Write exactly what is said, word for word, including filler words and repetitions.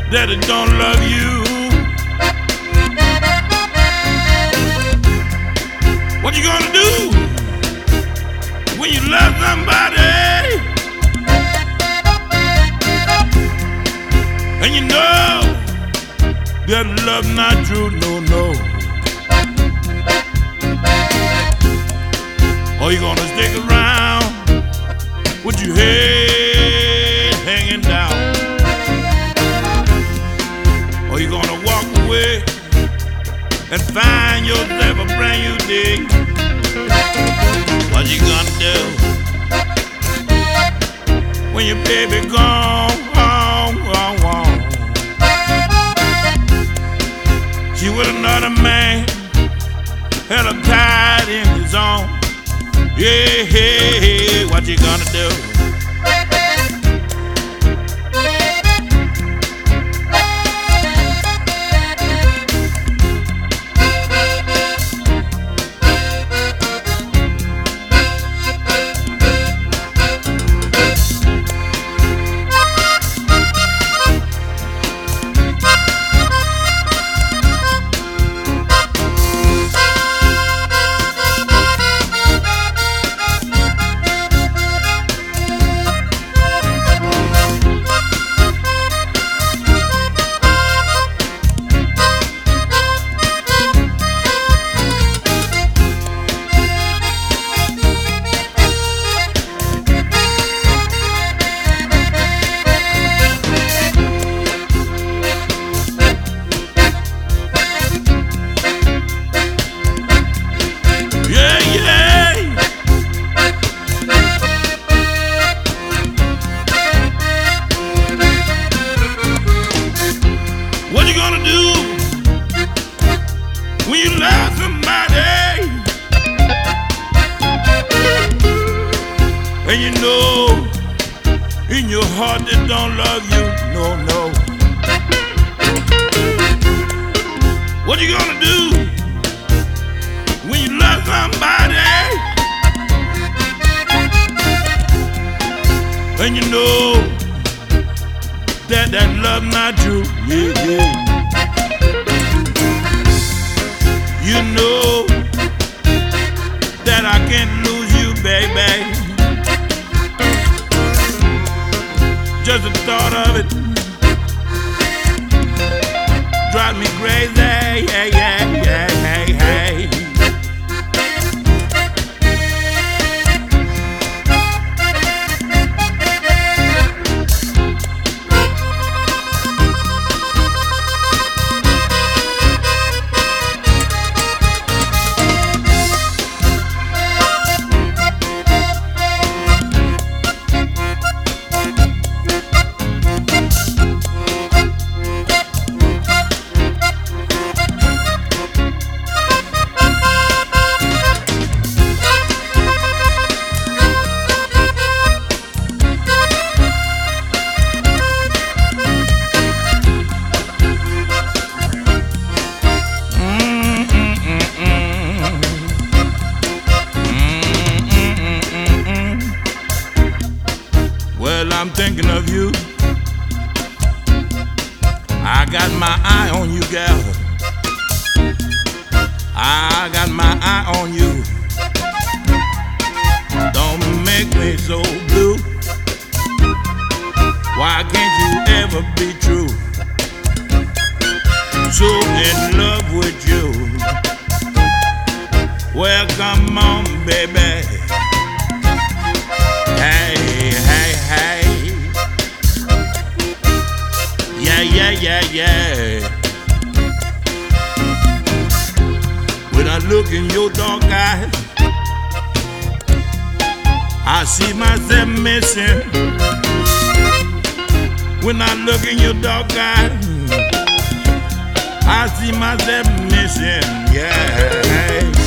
that it don't love you. What you gonna do when you love somebody and you know that love not true? No, no. Or you gonna stick around with your head hanging down? Or you gonna walk away and find yourself a brand new day? What you gonna do when your baby gone, gone, gone, gone? She with another man, held her tied in his arms. Yeah, hey, hey, what you gonna do? What you gonna do when you love somebody and you know in your heart they don't love you? No, no. What you gonna do when you love somebody and you know that that love not true? Yeah, yeah. You know that I can't lose you, baby. Just the thought of it drives me crazy. Yeah, yeah, yeah, hey, hey. Well, I'm thinking of you. I got my eye on you, gal. I got my eye on you. Don't make me so blue. Why can't you ever be true? So in love with you. Well, come on, baby. Hey, hey, hey. Yeah, yeah, yeah, yeah. When I look in your dark eyes, I see myself missing. When I look in your dark eyes, I see myself missing. Yeah.